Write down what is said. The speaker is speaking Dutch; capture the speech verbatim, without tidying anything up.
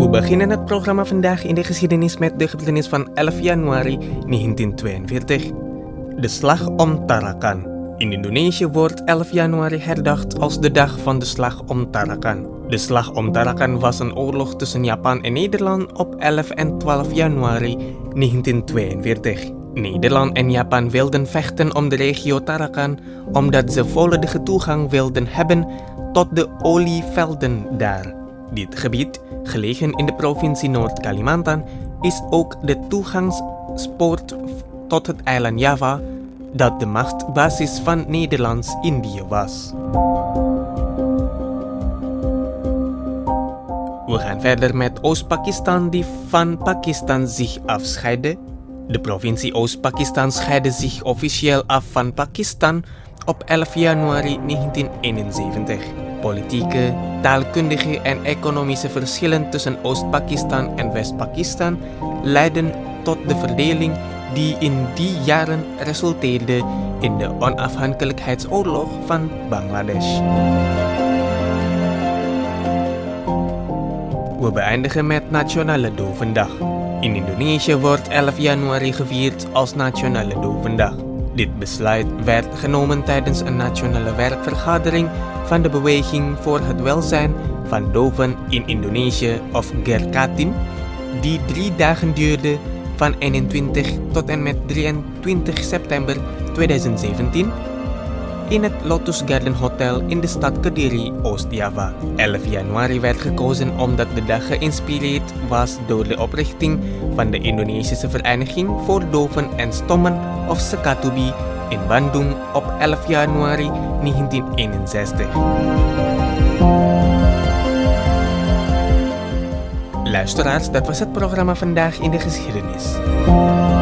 beginnen het programma vandaag in de geschiedenis met de gebeurtenis van elf januari negentien tweeënveertig. De slag om Tarakan. In Indonesië wordt elf januari herdacht als de dag van de slag om Tarakan. De slag om Tarakan was een oorlog tussen Japan en Nederland op elf en twaalf januari negentien tweeënveertig. Nederland en Japan wilden vechten om de regio Tarakan omdat ze volledige toegang wilden hebben tot de olievelden daar. Dit gebied, gelegen in de provincie Noord-Kalimantan, is ook de toegangspoort tot het eiland Java, dat de machtsbasis van Nederlands-Indië was. We gaan verder met Oost-Pakistan die van Pakistan zich afscheidde. De provincie Oost-Pakistan scheidde zich officieel af van Pakistan op elf januari negentien eenenzeventig. Politieke, taalkundige en economische verschillen tussen Oost-Pakistan en West-Pakistan leidden tot de verdeling die in die jaren resulteerde in de onafhankelijkheidsoorlog van Bangladesh. We beëindigen met Nationale Dovendag. In Indonesië wordt elf januari gevierd als Nationale Dovendag. Dit besluit werd genomen tijdens een nationale werkvergadering van de Beweging voor het Welzijn van Doven in Indonesië of Gerkatin, die drie dagen duurde van eenentwintig tot en met drieëntwintig september tweeduizend zeventien in het Lotus Garden Hotel in de stad Kediri, Oost-Java. elf januari werd gekozen omdat de dag geïnspireerd was door de oprichting van de Indonesische Vereniging voor Doven en Stommen of Sekatubi in Bandung op elf januari negentien eenenzestig. Luisteraars, dat was het programma Vandaag in de Geschiedenis.